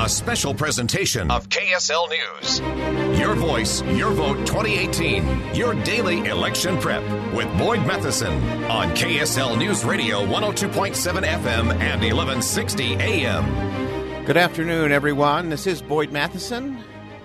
A special presentation of KSL News. Your voice, your vote 2018. Your daily election prep with Boyd Matheson on KSL News Radio 102.7 FM and 1160 AM. Good afternoon, everyone. This is Boyd Matheson,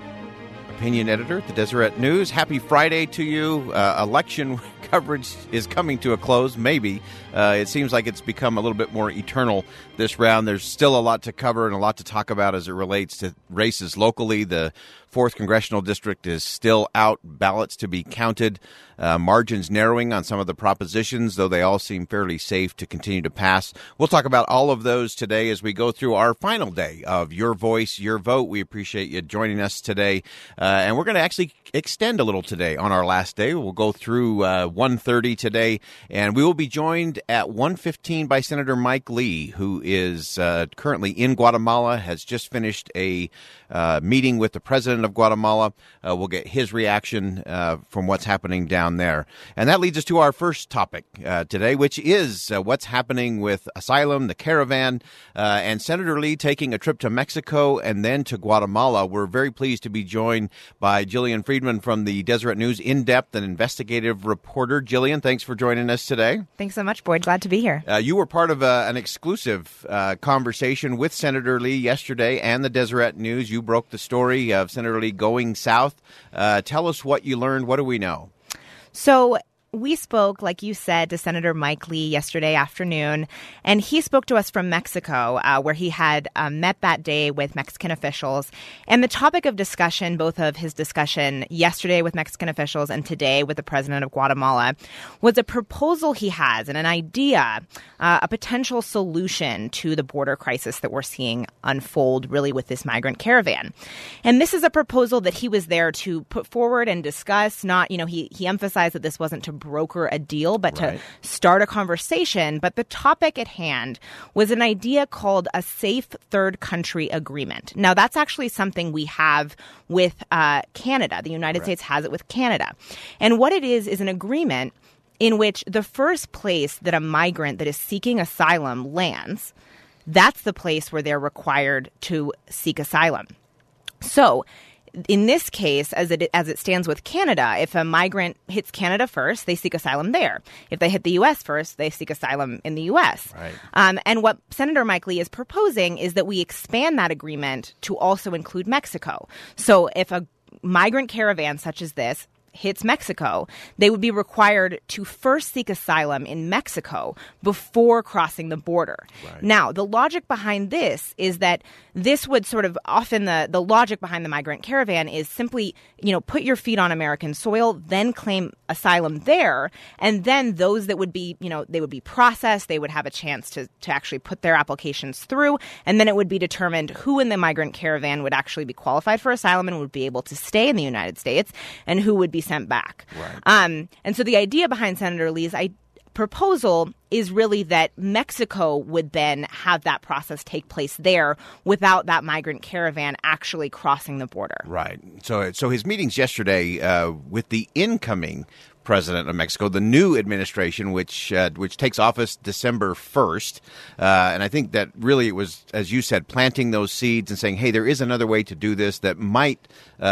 opinion editor at the Deseret News. Happy Friday to you. Election coverage is coming to a close, maybe. It seems like it's become a little bit more eternal this round. There's still a lot to cover and a lot to talk about as it relates to races locally. The 4th Congressional District is still out, ballots to be counted, margins narrowing on some of the propositions, though they all seem fairly safe to continue to pass. We'll talk about all of those today as we go through our final day of Your Voice, Your Vote. We appreciate you joining us today, and we're going to actually extend a little today on our last day. We'll go through 1:30 today, and we will be joined at 1:15 by Senator Mike Lee, who is currently in Guatemala, has just finished a meeting with the president of Guatemala. We'll get his reaction from what's happening down there. And that leads us to our first topic today, which is what's happening with asylum, the caravan, and Senator Lee taking a trip to Mexico and then to Guatemala. We're very pleased to be joined by Jillian Friedman from the Deseret News, in-depth and investigative reporter. Jillian, thanks for joining us today. Thanks so much, Boyd. Glad to be here. You were part of an exclusive conversation with Senator Lee yesterday and the Deseret News. You broke the story of Senator Lee going south. Tell us what you learned. What do we know? So we spoke, like you said, to Senator Mike Lee yesterday afternoon, and he spoke to us from Mexico, where he had met that day with Mexican officials. And the topic of discussion, both of his discussion yesterday with Mexican officials and today with the president of Guatemala, was a proposal he has and an idea, a potential solution to the border crisis that we're seeing unfold really with this migrant caravan. And this is a proposal that he was there to put forward and discuss. Not, he emphasized that this wasn't to broker a deal, but to start a conversation. But the topic at hand was an idea called a safe third country agreement. Now, that's actually something we have with Canada. The United States has it with Canada. And what it is an agreement in which the first place that a migrant that is seeking asylum lands, that's the place where they're required to seek asylum. So in this case, as it stands with Canada, if a migrant hits Canada first, they seek asylum there. If they hit the U.S. first, they seek asylum in the U.S. Right. And what Senator Mike Lee is proposing is that we expand that agreement to also include Mexico. So if a migrant caravan such as this hits Mexico, they would be required to first seek asylum in Mexico before crossing the border. Right. Now, the logic behind this is that this would sort of often the logic behind the migrant caravan is simply, put your feet on American soil, then claim asylum there. And then those that would be, they would be processed. They would have a chance to actually put their applications through. And then it would be determined who in the migrant caravan would actually be qualified for asylum and would be able to stay in the United States and who would be sent back. Right. And so the idea behind Senator Lee's proposal is really that Mexico would then have that process take place there without that migrant caravan actually crossing the border. Right. So his meetings yesterday with the incoming president of Mexico, the new administration, which takes office December 1st. And I think that really it was, as you said, planting those seeds and saying, hey, there is another way to do this that might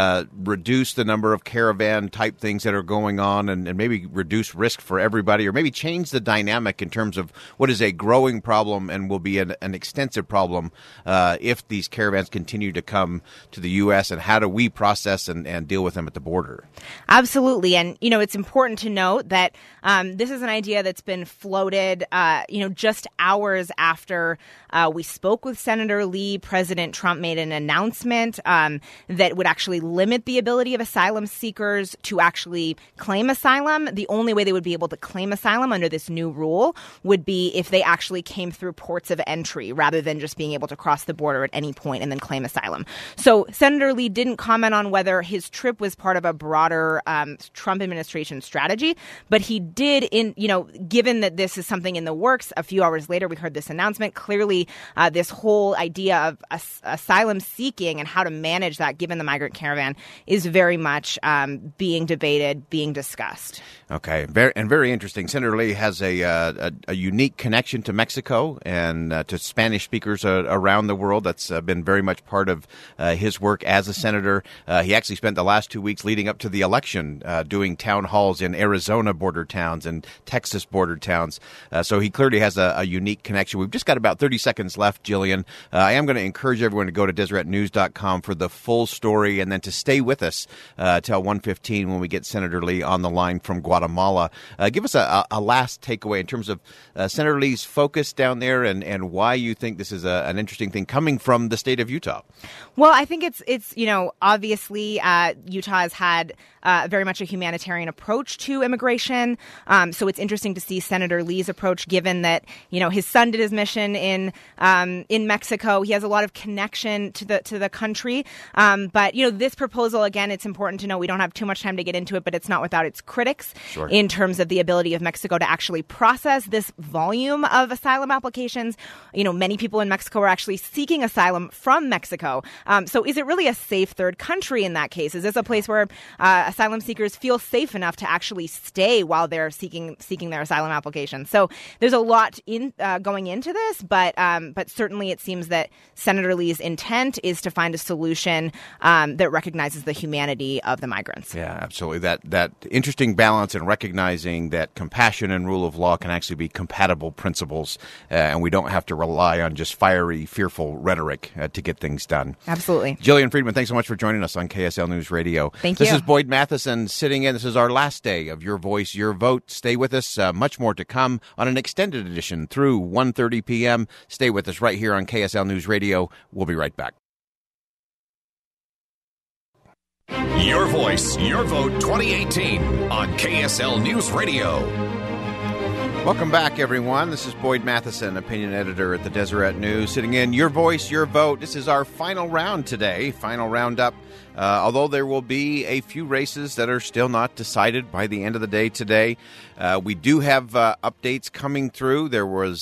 reduce the number of caravan-type things that are going on and maybe reduce risk for everybody, or maybe change the dynamic in terms of what is a growing problem and will be an extensive problem if these caravans continue to come to the U.S., and how do we process and deal with them at the border? Absolutely. And, it's important to note that this is an idea that's been floated, just hours after we spoke with Senator Lee. President Trump made an announcement that would actually limit the ability of asylum seekers to actually claim asylum. The only way they would be able to claim asylum under this new rule would be if they actually came through ports of entry rather than just being able to cross the border at any point and then claim asylum. So Senator Lee didn't comment on whether his trip was part of a broader Trump administration strategy, but he did, given that this is something in the works, a few hours later we heard this announcement. Clearly really this whole idea of asylum seeking and how to manage that given the migrant caravan is very much being debated, being discussed. Okay, very interesting. Senator Lee has a unique connection to Mexico and to Spanish speakers around the world. That's been very much part of his work as a senator. He actually spent the last 2 weeks leading up to the election doing town halls in Arizona border towns and Texas border towns. So he clearly has a unique connection. We've just got about 30 seconds left, Jillian. I am going to encourage everyone to go to DeseretNews.com for the full story and then to stay with us till 1:15 when we get Senator Lee on the line from Guatemala. Give us a last takeaway in terms of Senator Lee's focus down there and why you think this is an interesting thing coming from the state of Utah. Well, I think it's obviously Utah has had very much a humanitarian approach to immigration. So it's interesting to see Senator Lee's approach, given that his son did his mission in Mexico. He has a lot of connection to the country. But this proposal, again, it's important to know we don't have too much time to get into it, but it's not without its critics. Sure. In terms of the ability of Mexico to actually process this volume of asylum applications. Many people in Mexico are actually seeking asylum from Mexico. So is it really a safe third country in that case? Is this a place where asylum seekers feel safe enough to actually stay while they're seeking their asylum application? So there's a lot going into this, but certainly it seems that Senator Lee's intent is to find a solution that recognizes the humanity of the migrants. Yeah, absolutely. That interesting balance in recognizing that compassion and rule of law can actually be compatible principles, and we don't have to rely on just fiery, fearful rhetoric to get things done. Absolutely. Jillian Friedman, thanks so much for joining us on KSL News Radio. Thank you. This is Boyd Matheson sitting in. This is our last day of Your Voice, Your Vote. Stay with us. Much more to come on an extended edition through 1:30 p.m. Stay with us right here on KSL News Radio. We'll be right back. Your Voice, Your Vote 2018 on KSL News Radio. Welcome back, everyone. This is Boyd Matheson, opinion editor at the Deseret News, sitting in Your Voice, Your Vote. This is our final round today, final roundup. Although there will be a few races that are still not decided by the end of the day today. We do have updates coming through. There was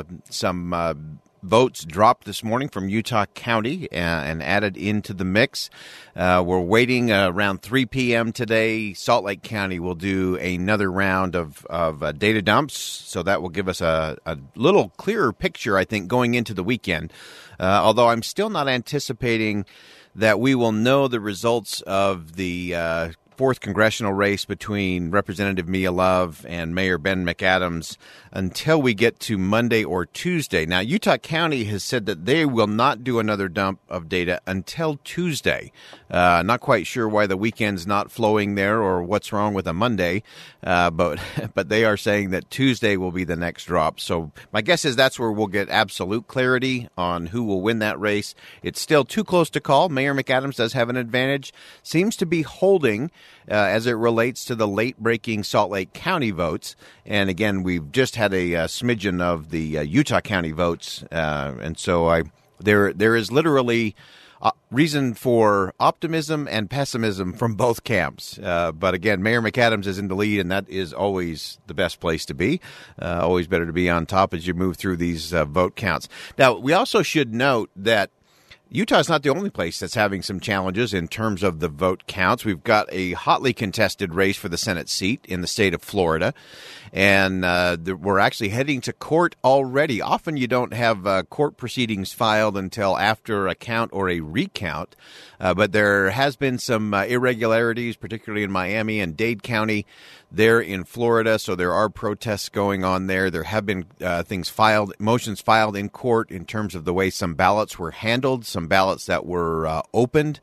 some votes dropped this morning from Utah County and added into the mix. We're waiting around 3 p.m. today. Salt Lake County will do another round of data dumps, so that will give us a little clearer picture, I think, going into the weekend. Although I'm still not anticipating that we will know the results of the fourth congressional race between Representative Mia Love and Mayor Ben McAdams until we get to Monday or Tuesday. Now, Utah County has said that they will not do another dump of data until Tuesday. Not quite sure why the weekend's not flowing there or what's wrong with a Monday, but they are saying that Tuesday will be the next drop. So my guess is that's where we'll get absolute clarity on who will win that race. It's still too close to call. Mayor McAdams does have an advantage. Seems to be holding as it relates to the late-breaking Salt Lake County votes. And again, we've just had a smidgen of the Utah County votes. And so there is literally reason for optimism and pessimism from both camps. But again, Mayor McAdams is in the lead, and that is always the best place to be. Always better to be on top as you move through these vote counts. Now, we also should note that Utah is not the only place that's having some challenges in terms of the vote counts. We've got a hotly contested race for the Senate seat in the state of Florida, and we're actually heading to court already. Often you don't have court proceedings filed until after a count or a recount, but there has been some irregularities, particularly in Miami and Dade County there in Florida, so there are protests going on there. There have been motions filed in court in terms of the way some ballots were handled, some ballots that were opened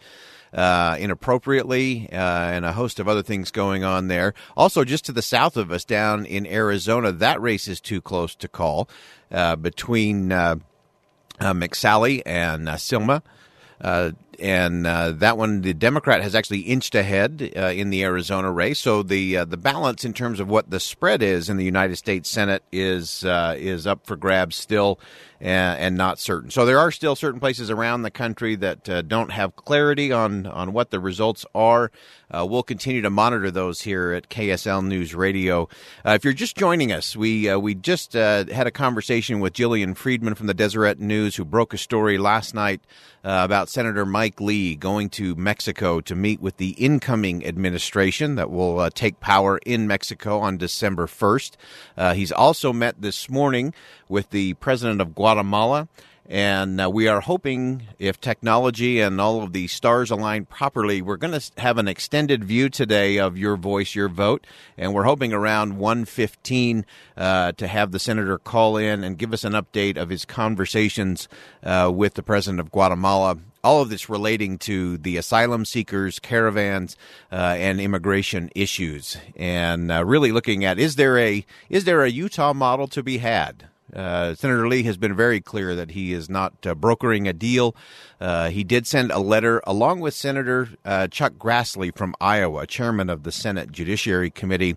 inappropriately, and a host of other things going on there. Also, just to the south of us down in Arizona, that race is too close to call between McSally and Silma. that one, the Democrat has actually inched ahead in the Arizona race. So the balance in terms of what the spread is in the United States Senate is up for grabs still, and not certain. So there are still certain places around the country that don't have clarity on what the results are. We'll continue to monitor those here at KSL News Radio. If you're just joining us, we just had a conversation with Jillian Friedman from the Deseret News, who broke a story last night about Senator Mike Lee going to Mexico to meet with the incoming administration that will take power in Mexico on December 1st. He's also met this morning with the president of Guatemala. And we are hoping, if technology and all of the stars align properly, we're going to have an extended view today of Your Voice, Your Vote. And we're hoping around 1:15 to have the senator call in and give us an update of his conversations with the president of Guatemala. All of this relating to the asylum seekers, caravans, and immigration issues. And really looking at, is there a Utah model to be had? Senator Lee has been very clear that he is not brokering a deal. He did send a letter along with Senator Chuck Grassley from Iowa, chairman of the Senate Judiciary Committee,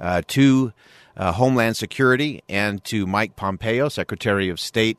to Homeland Security and to Mike Pompeo, Secretary of State,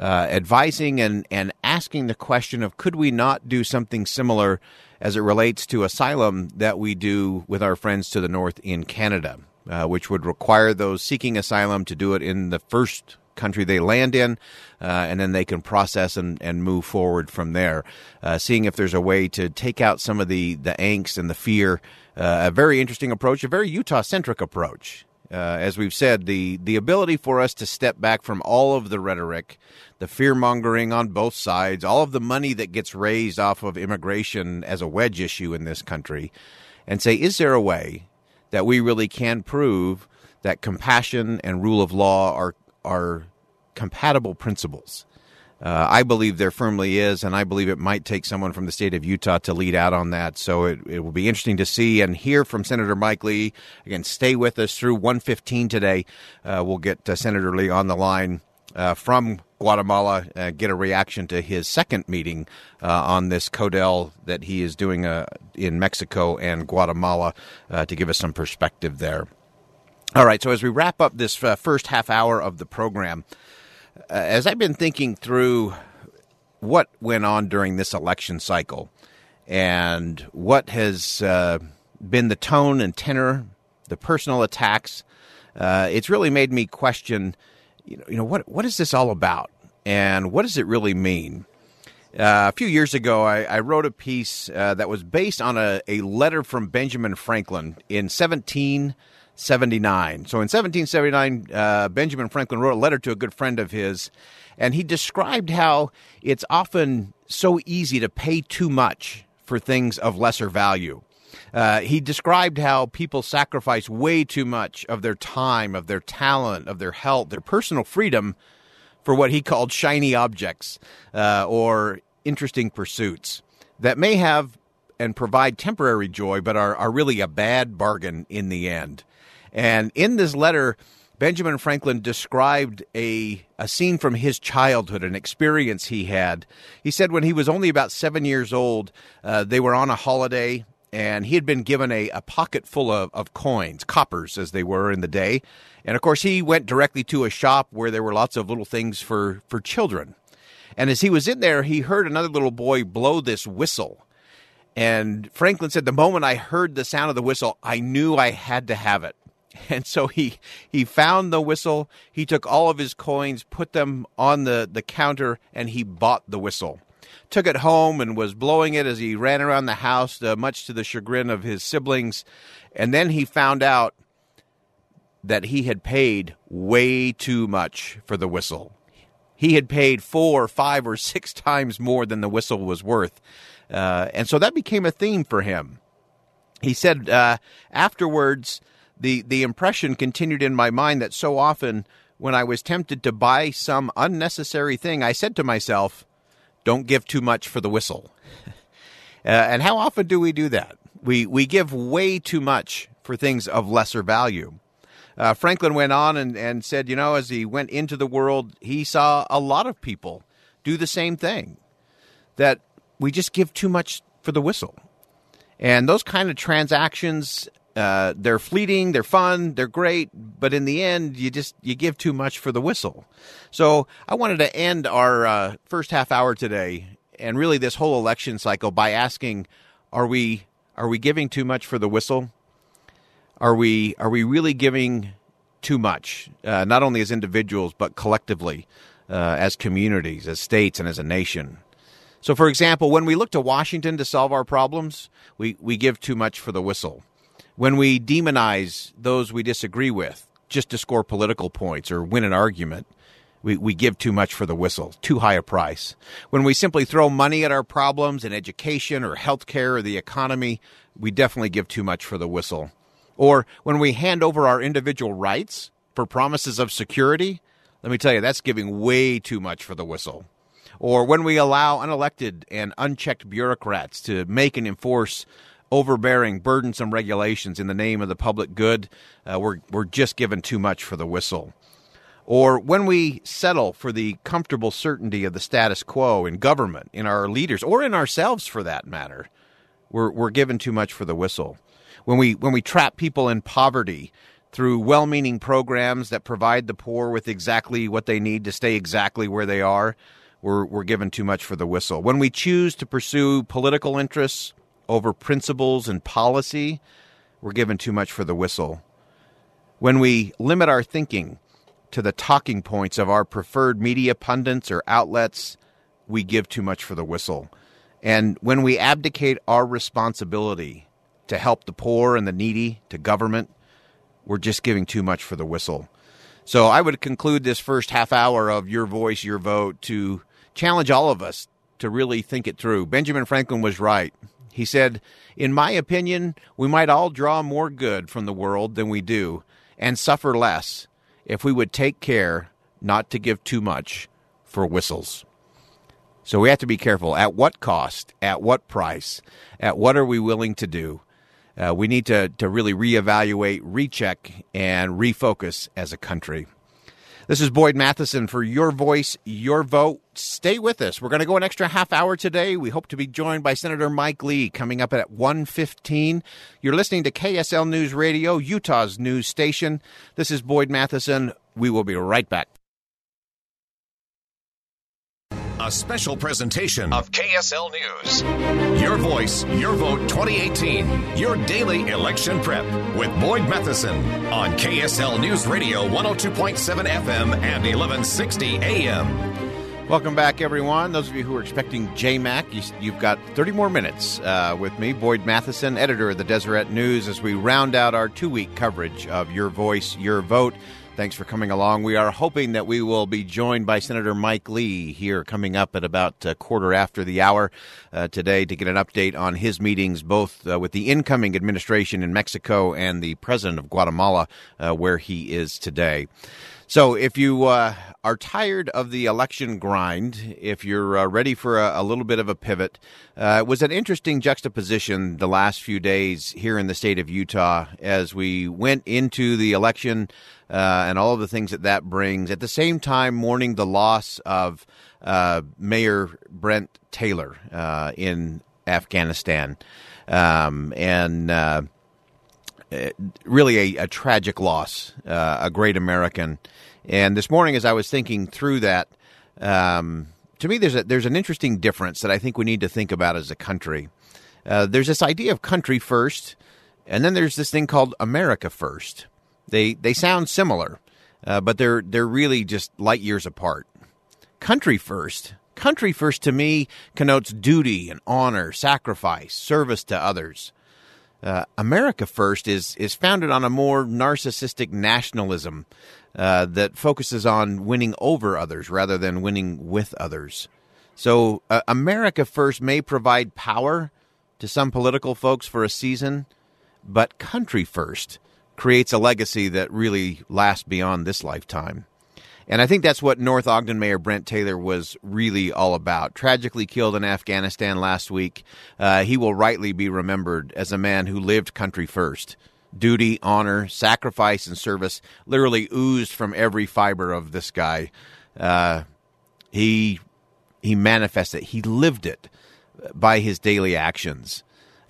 advising and asking the question of, could we not do something similar as it relates to asylum that we do with our friends to the north in Canada? Which would require those seeking asylum to do it in the first country they land in, and then they can process and move forward from there. Seeing if there's a way to take out some of the angst and the fear. A very interesting approach, a very Utah-centric approach. As we've said, the ability for us to step back from all of the rhetoric, the fear-mongering on both sides, all of the money that gets raised off of immigration as a wedge issue in this country, and say, is there a way that we really can prove that compassion and rule of law are compatible principles? I believe there firmly is, and I believe it might take someone from the state of Utah to lead out on that. So it will be interesting to see and hear from Senator Mike Lee. Again, stay with us through 1:15 today. We'll get Senator Lee on the line from Guatemala, get a reaction to his second meeting on this CODEL that he is doing in Mexico and Guatemala to give us some perspective there. All right, so as we wrap up this first half hour of the program, as I've been thinking through what went on during this election cycle and what has been the tone and tenor, the personal attacks, it's really made me question, what is this all about, and what does it really mean? A few years ago, I wrote a piece that was based on a letter from Benjamin Franklin in 1779. So in 1779, Benjamin Franklin wrote a letter to a good friend of his, and he described how it's often so easy to pay too much for things of lesser value. He described how people sacrifice way too much of their time, of their talent, of their health, their personal freedom for what he called shiny objects or interesting pursuits that may have and provide temporary joy, but are really a bad bargain in the end. And in this letter, Benjamin Franklin described a scene from his childhood, an experience he had. He said when he was only about 7 years old, they were on a holiday, and he had been given a pocket full of coins, coppers as they were in the day. And, of course, he went directly to a shop where there were lots of little things for children. And as he was in there, he heard another little boy blow this whistle. And Franklin said, the moment I heard the sound of the whistle, I knew I had to have it. And so he found the whistle, he took all of his coins, put them on the counter, and he bought the whistle. Took it home and was blowing it as he ran around the house, much to the chagrin of his siblings. And then he found out that he had paid way too much for the whistle. He had paid 4, 5, or 6 times more than the whistle was worth. And so that became a theme for him. He said afterwards, the impression continued in my mind that so often when I was tempted to buy some unnecessary thing, I said to myself, don't give too much for the whistle. And how often do we do that? We give way too much for things of lesser value. Franklin went on and said, as he went into the world, he saw a lot of people do the same thing. That we just give too much for the whistle. And those kind of transactions, they're fleeting, they're fun, they're great, but in the end, you give too much for the whistle. So I wanted to end our first half hour today, and really this whole election cycle, by asking, are we giving too much for the whistle? Are we really giving too much, not only as individuals, but collectively, as communities, as states, and as a nation? So, for example, when we look to Washington to solve our problems, we give too much for the whistle. When we demonize those we disagree with just to score political points or win an argument, we give too much for the whistle, too high a price. When we simply throw money at our problems in education or healthcare or the economy, we definitely give too much for the whistle. Or when we hand over our individual rights for promises of security, let me tell you, that's giving way too much for the whistle. Or when we allow unelected and unchecked bureaucrats to make and enforce overbearing, burdensome regulations in the name of the public good, we're just giving too much for the whistle. Or when we settle for the comfortable certainty of the status quo in government, in our leaders, or in ourselves for that matter, we're giving too much for the whistle. When we trap people in poverty through well-meaning programs that provide the poor with exactly what they need to stay exactly where they are, we're giving too much for the whistle. When we choose to pursue political interests over principles and policy, we're giving too much for the whistle. When we limit our thinking to the talking points of our preferred media pundits or outlets, we give too much for the whistle. And when we abdicate our responsibility to help the poor and the needy to government, we're just giving too much for the whistle. So I would conclude this first half hour of Your Voice, Your Vote to challenge all of us to really think it through. Benjamin Franklin was right. He said, in my opinion, we might all draw more good from the world than we do and suffer less if we would take care not to give too much for whistles. So we have to be careful. At what cost? At what price? At what are we willing to do? We need to really reevaluate, recheck, and refocus as a country. This is Boyd Matheson for Your Voice, Your Vote. Stay with us. We're going to go an extra half hour today. We hope to be joined by Senator Mike Lee coming up at 1:15. You're listening to KSL News Radio, Utah's news station. This is Boyd Matheson. We will be right back. A special presentation of KSL News. Your Voice, Your Vote 2018. Your daily election prep with Boyd Matheson on KSL News Radio 102.7 FM and 1160 AM. Welcome back, everyone. Those of you who are expecting JMAC, you've got 30 more minutes with me, Boyd Matheson, editor of the Deseret News, as we round out our 2-week coverage of Your Voice, Your Vote. Thanks for coming along. We are hoping that we will be joined by Senator Mike Lee here coming up at about a quarter after the hour today to get an update on his meetings, both with the incoming administration in Mexico and the president of Guatemala, where he is today. So if you are tired of the election grind, if you're ready for a little bit of a pivot, it was an interesting juxtaposition the last few days here in the state of Utah as we went into the election and all of the things that brings. At the same time, mourning the loss of Mayor Brent Taylor in Afghanistan. Really a tragic loss, a great American. And this morning, as I was thinking through that, to me, there's an interesting difference that I think we need to think about as a country. There's this idea of country first, and then there's this thing called America first. They sound similar, but they're really just light years apart. Country first to me connotes duty and honor, sacrifice, service to others. America First is founded on a more narcissistic nationalism that focuses on winning over others rather than winning with others. So America First may provide power to some political folks for a season, but Country First creates a legacy that really lasts beyond this lifetime. And I think that's what North Ogden Mayor Brent Taylor was really all about. Tragically killed in Afghanistan last week, he will rightly be remembered as a man who lived country first. Duty, honor, sacrifice, and service literally oozed from every fiber of this guy. He manifested it. He lived it by his daily actions.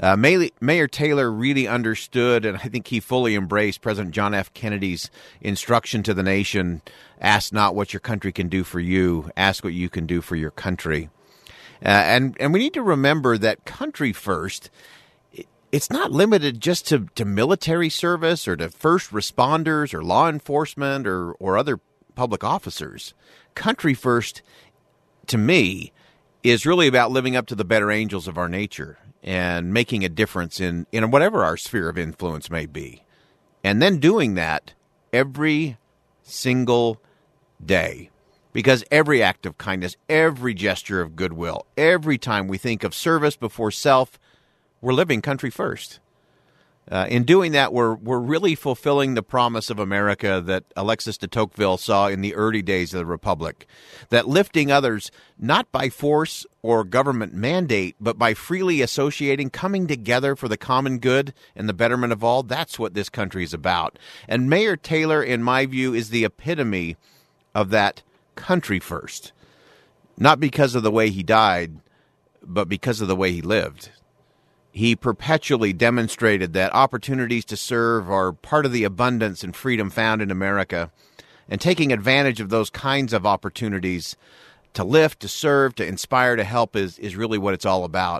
Mayor Taylor really understood, and I think he fully embraced President John F. Kennedy's instruction to the nation, ask not what your country can do for you, ask what you can do for your country. And we need to remember that country first, it's not limited just to military service or to first responders or law enforcement or other public officers. Country first, to me, is really about living up to the better angels of our nature and making a difference in whatever our sphere of influence may be. And then doing that every single day. Because every act of kindness, every gesture of goodwill, every time we think of service before self, we're living country first. In doing that, we're really fulfilling the promise of America that Alexis de Tocqueville saw in the early days of the Republic, that lifting others not by force or government mandate, but by freely associating, coming together for the common good and the betterment of all, that's what this country is about. And Mayor Taylor, in my view, is the epitome of that country first, not because of the way he died, but because of the way he lived. He perpetually demonstrated that opportunities to serve are part of the abundance and freedom found in America, and taking advantage of those kinds of opportunities to lift, to serve, to inspire, to help is really what it's all about.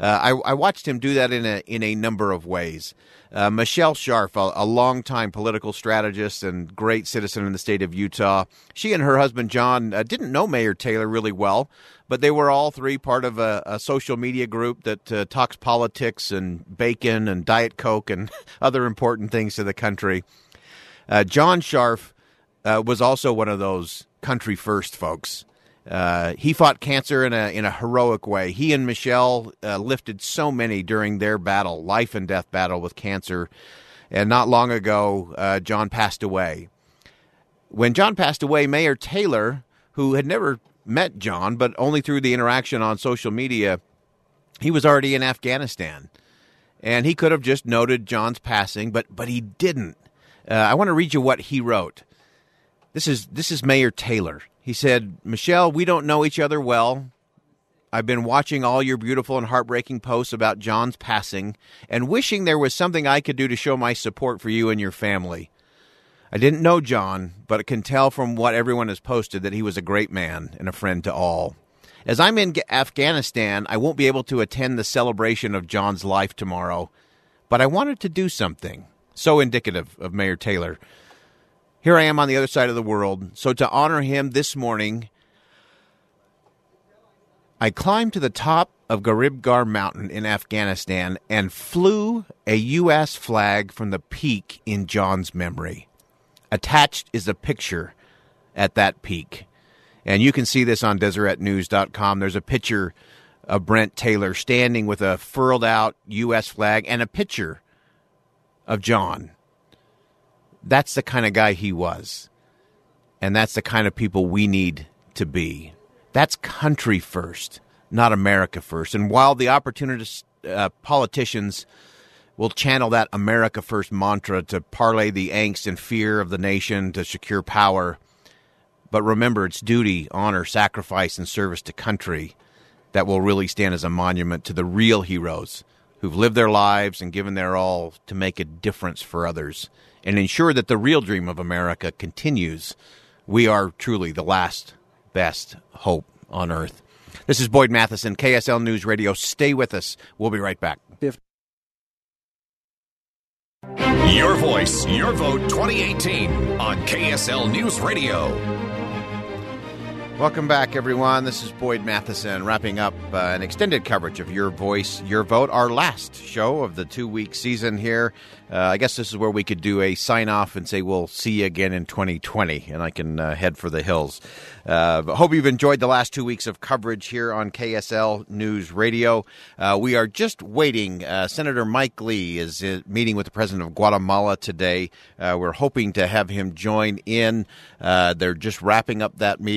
I watched him do that in a number of ways. Michelle Scharf, a longtime political strategist and great citizen in the state of Utah, she and her husband John didn't know Mayor Taylor really well, but they were all three part of a social media group that talks politics and bacon and Diet Coke and other important things to the country. John Scharf was also one of those country first folks. He fought cancer in a heroic way. He and Michelle lifted so many during their battle, life and death battle with cancer. And not long ago, John passed away. When John passed away, Mayor Taylor, who had never met John, but only through the interaction on social media, he was already in Afghanistan. And he could have just noted John's passing, but he didn't. I want to read you what he wrote. This is Mayor Taylor. He said, "Michelle, we don't know each other well. I've been watching all your beautiful and heartbreaking posts about John's passing and wishing there was something I could do to show my support for you and your family. I didn't know John, but I can tell from what everyone has posted that he was a great man and a friend to all. As I'm in Afghanistan, I won't be able to attend the celebration of John's life tomorrow, but I wanted to do something." So indicative of Mayor Taylor. Here I am on the other side of the world, so to honor him this morning, I climbed to the top of Garibgar Mountain in Afghanistan and flew a U.S. flag from the peak in John's memory. Attached is a picture at that peak. And you can see this on DeseretNews.com. There's a picture of Brent Taylor standing with a furled out U.S. flag and a picture of John. That's the kind of guy he was. And that's the kind of people we need to be. That's country first, not America first. And while the opportunist politicians will channel that America first mantra to parlay the angst and fear of the nation to secure power, but remember, it's duty, honor, sacrifice, and service to country that will really stand as a monument to the real heroes who've lived their lives and given their all to make a difference for others and ensure that the real dream of America continues. We are truly the last best hope on earth. This is Boyd Matheson, KSL News Radio. Stay with us. We'll be right back. Your voice, your vote 2018 on KSL News Radio. Welcome back, everyone. This is Boyd Matheson, wrapping up an extended coverage of Your Voice, Your Vote, our last show of the 2-week season here. I guess this is where we could do a sign-off and say we'll see you again in 2020, and I can head for the hills. But hope you've enjoyed the last 2 weeks of coverage here on KSL News Radio. We are just waiting. Senator Mike Lee is meeting with the president of Guatemala today. We're hoping to have him join in. They're just wrapping up that meeting. I've been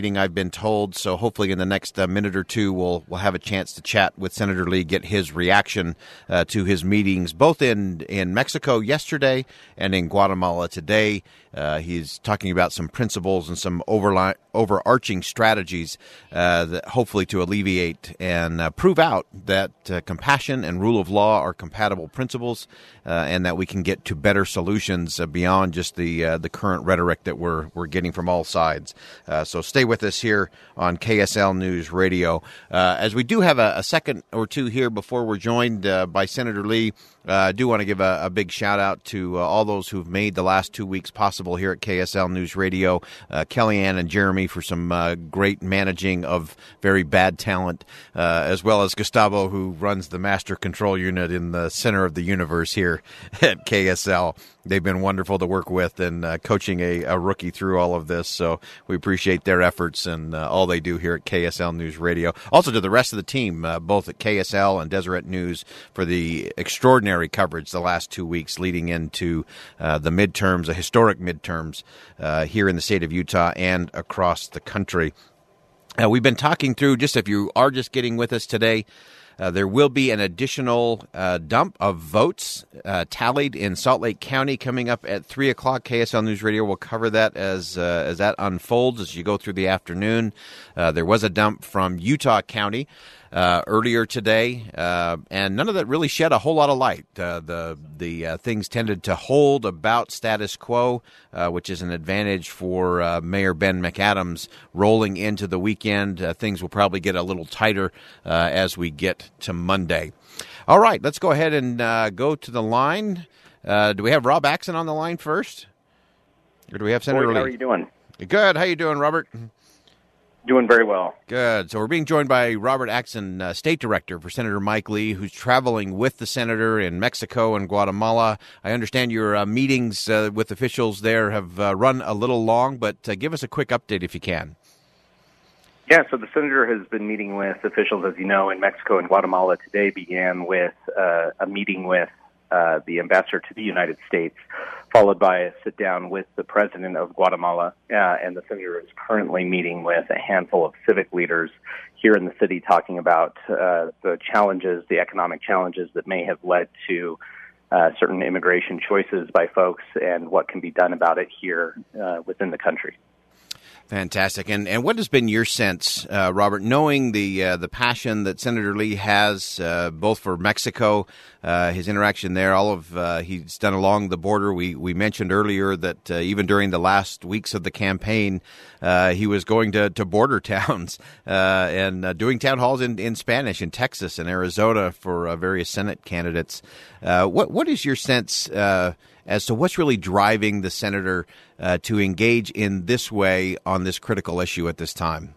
been told. So hopefully in the next minute or two, we'll have a chance to chat with Senator Lee, get his reaction to his meetings, both in Mexico yesterday and in Guatemala today. He's talking about some principles and some overarching strategies that hopefully to alleviate and prove out that compassion and rule of law are compatible principles, and that we can get to better solutions beyond just the current rhetoric that we're getting from all sides. So stay with us here on KSL News Radio. As we do have a second or two here before we're joined by Senator Lee, I do want to give a big shout out to all those who've made the last 2 weeks possible here at KSL News Radio. Kellyanne and Jeremy for some great managing of very bad talent, as well as Gustavo, who runs the master control unit in the center of the universe here at KSL. They've been wonderful to work with and coaching a rookie through all of this. So we appreciate their efforts and all they do here at KSL News Radio. Also to the rest of the team, both at KSL and Deseret News, for the extraordinary coverage the last 2 weeks leading into the midterms, the historic midterms here in the state of Utah and across the country. We've been talking through, just if you are just getting with us today, there will be an additional dump of votes tallied in Salt Lake County coming up at 3 o'clock. KSL News Radio will cover that as that unfolds as you go through the afternoon. There was a dump from Utah County earlier today, and none of that really shed a whole lot of light. The things tended to hold about status quo, which is an advantage for Mayor Ben McAdams rolling into the weekend. Things will probably get a little tighter as we get to Monday. All right, let's go ahead and go to the line. Do we have Rob Axon on the line first? Or do we have Senator Lee? How are you doing? Good. How you doing, Robert? Doing very well. Good. So we're being joined by Robert Axon, State Director for Senator Mike Lee, who's traveling with the senator in Mexico and Guatemala. I understand your meetings with officials there have run a little long, but give us a quick update if you can. Yeah, so the senator has been meeting with officials, as you know, in Mexico and Guatemala. Today began with a meeting with the ambassador to the United States, followed by a sit-down with the president of Guatemala, and the senator is currently meeting with a handful of civic leaders here in the city, talking about the challenges, the economic challenges that may have led to certain immigration choices by folks and what can be done about it here within the country. Fantastic. And what has been your sense, Robert, knowing the passion that Senator Lee has both for Mexico, his interaction there, all of he's done along the border. We mentioned earlier that even during the last weeks of the campaign, he was going to border towns and doing town halls in Spanish in Texas and Arizona for various Senate candidates. What is your sense as to what's really driving the senator to engage in this way on this critical issue at this time?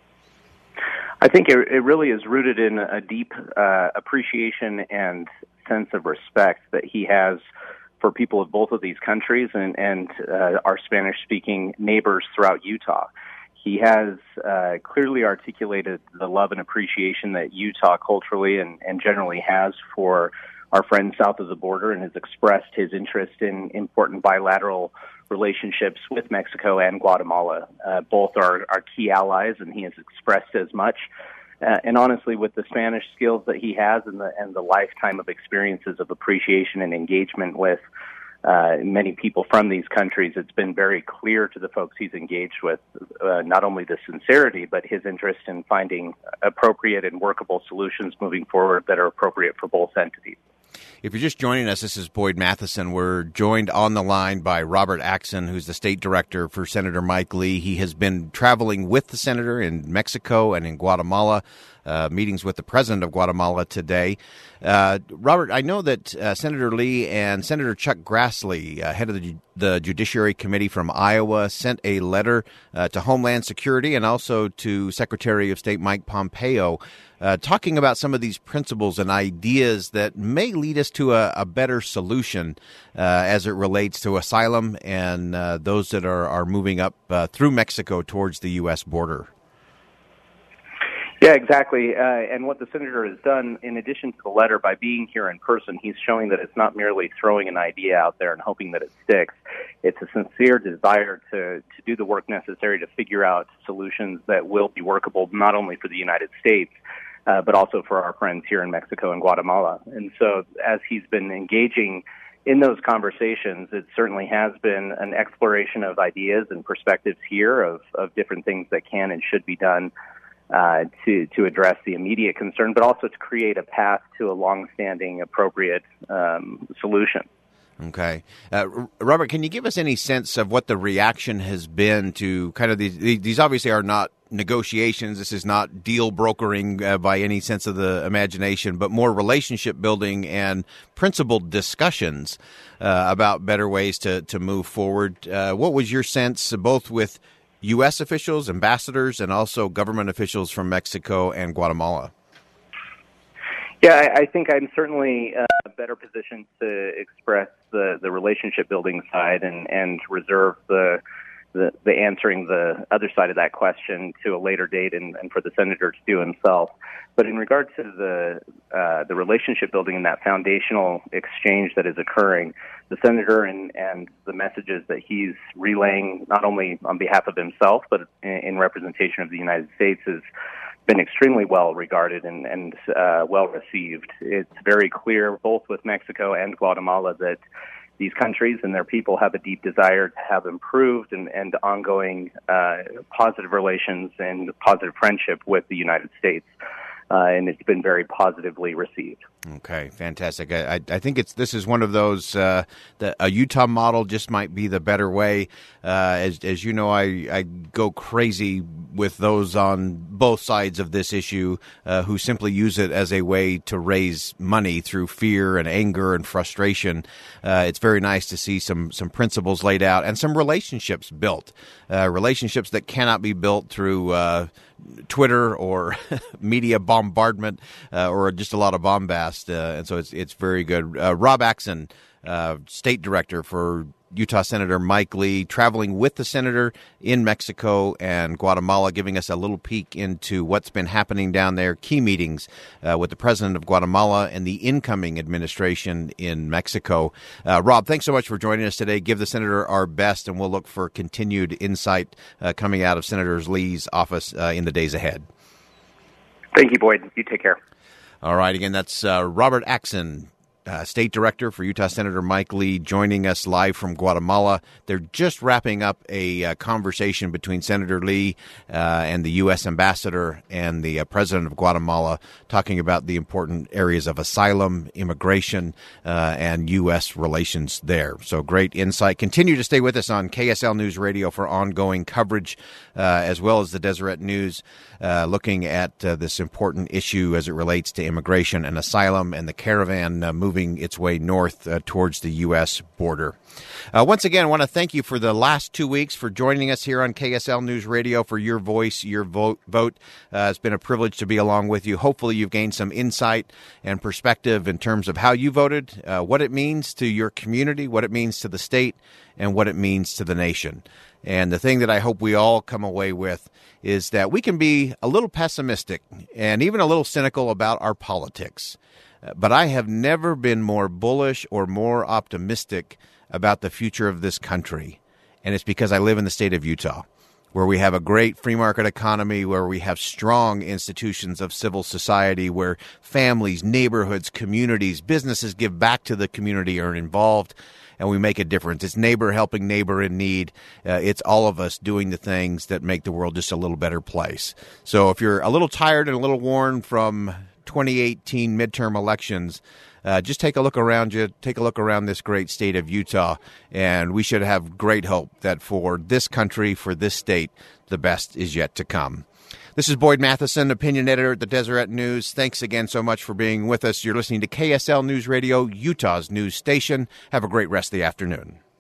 I think it really is rooted in a deep appreciation and sense of respect that he has for people of both of these countries and our Spanish-speaking neighbors throughout Utah. He has clearly articulated the love and appreciation that Utah culturally and generally has for our friends south of the border, and has expressed his interest in important bilateral relationships with Mexico and Guatemala. Both are key allies, and he has expressed as much. And honestly, with the Spanish skills that he has and the lifetime of experiences of appreciation and engagement with many people from these countries, it's been very clear to the folks he's engaged with, not only the sincerity, but his interest in finding appropriate and workable solutions moving forward that are appropriate for both entities. If you're just joining us, this is Boyd Matheson. We're joined on the line by Robert Axon, who's the state director for Senator Mike Lee. He has been traveling with the senator in Mexico and in Guatemala, meetings with the president of Guatemala today. Robert, I know that Senator Lee and Senator Chuck Grassley, head of the Judiciary Committee from Iowa, sent a letter to Homeland Security and also to Secretary of State Mike Pompeo, talking about some of these principles and ideas that may lead us to a better solution as it relates to asylum and those that are moving up through Mexico towards the U.S. border. Yeah, exactly. And what the senator has done, in addition to the letter, by being here in person, he's showing that it's not merely throwing an idea out there and hoping that it sticks. It's a sincere desire to do the work necessary to figure out solutions that will be workable not only for the United States, but also for our friends here in Mexico and Guatemala. And so as he's been engaging in those conversations, it certainly has been an exploration of ideas and perspectives here of different things that can and should be done to address the immediate concern, but also to create a path to a long-standing, appropriate solution. Okay. Robert, can you give us any sense of what the reaction has been to kind of these obviously are not negotiations. This is not deal brokering by any sense of the imagination, but more relationship building and principled discussions about better ways to move forward. What was your sense, both with U.S. officials, ambassadors, and also government officials from Mexico and Guatemala? Yeah, I think I'm certainly better positioned to express the relationship building side and reserve the answering the other side of that question to a later date and for the senator to do himself. But in regard to the relationship building and that foundational exchange that is occurring, the senator and the messages that he's relaying not only on behalf of himself but in representation of the United States has been extremely well regarded and well received. It's very clear, both with Mexico and Guatemala, that these countries and their people have a deep desire to have improved and ongoing positive relations and positive friendship with the United States. And it's been very positively received. Okay, fantastic. I think this is one of those a Utah model just might be the better way. As you know, I go crazy with those on both sides of this issue who simply use it as a way to raise money through fear and anger and frustration. It's very nice to see some principles laid out and some relationships built, relationships that cannot be built through Twitter or media bombardment or just a lot of bombast. And so it's very good. Rob Axson, State Director for Utah Senator Mike Lee, traveling with the senator in Mexico and Guatemala, giving us a little peek into what's been happening down there, key meetings with the president of Guatemala and the incoming administration in Mexico. Rob, thanks so much for joining us today. Give the senator our best, and we'll look for continued insight coming out of Senator Lee's office in the days ahead. Thank you, Boyd. You take care. All right. Again, that's Robert Axson, State Director for Utah Senator Mike Lee, joining us live from Guatemala. They're just wrapping up a conversation between Senator Lee and the U.S. Ambassador and the President of Guatemala, talking about the important areas of asylum, immigration, and U.S. relations there. So great insight. Continue to stay with us on KSL News Radio for ongoing coverage, as well as the Deseret News, looking at this important issue as it relates to immigration and asylum and the caravan moving its way north towards the U.S. border. Once again, I want to thank you for the last 2 weeks for joining us here on KSL News Radio for Your Voice, Your Vote. It's been a privilege to be along with you. Hopefully you've gained some insight and perspective in terms of how you voted, what it means to your community, what it means to the state, and what it means to the nation. And the thing that I hope we all come away with is that we can be a little pessimistic and even a little cynical about our politics. But I have never been more bullish or more optimistic about the future of this country. And it's because I live in the state of Utah, where we have a great free market economy, where we have strong institutions of civil society, where families, neighborhoods, communities, businesses give back to the community, are involved, and we make a difference. It's neighbor helping neighbor in need. It's all of us doing the things that make the world just a little better place. So if you're a little tired and a little worn from 2018 midterm elections, just take a look around you, take a look around this great state of Utah, and we should have great hope that for this country, for this state, the best is yet to come. This is Boyd Matheson, opinion editor at the Deseret News. Thanks again so much for being with us. You're listening to KSL News Radio, Utah's news station. Have a great rest of the afternoon.